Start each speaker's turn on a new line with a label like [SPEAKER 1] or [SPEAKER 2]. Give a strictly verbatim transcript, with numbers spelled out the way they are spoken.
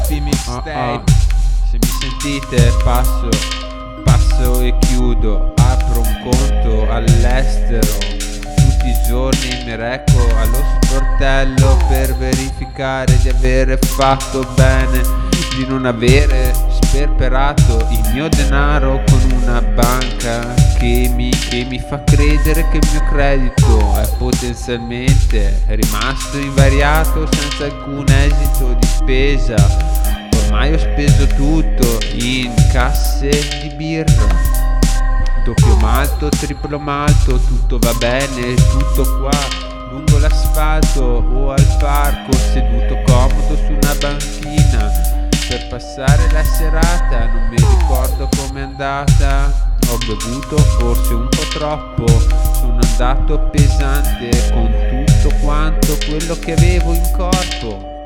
[SPEAKER 1] Happy Mixtape.
[SPEAKER 2] Ah, ah. Se mi sentite passo, passo e chiudo, apro un conto all'estero, tutti i giorni mi reco allo sportello per verificare di avere fatto bene, di non avere sperperato il mio denaro con una banca che mi, che mi fa credere che il mio credito è potenzialmente rimasto invariato senza alcun esito di spesa. Ormai ho speso tutto in casse di birra, doppio malto, triplo malto, tutto va bene, tutto qua lungo l'asfalto o al parco, seduto comodo su una banchina per passare la serata. Non mi ricordo com'è andata, ho bevuto forse un po' troppo, sono andato pesante con tutto quanto quello che avevo in corpo.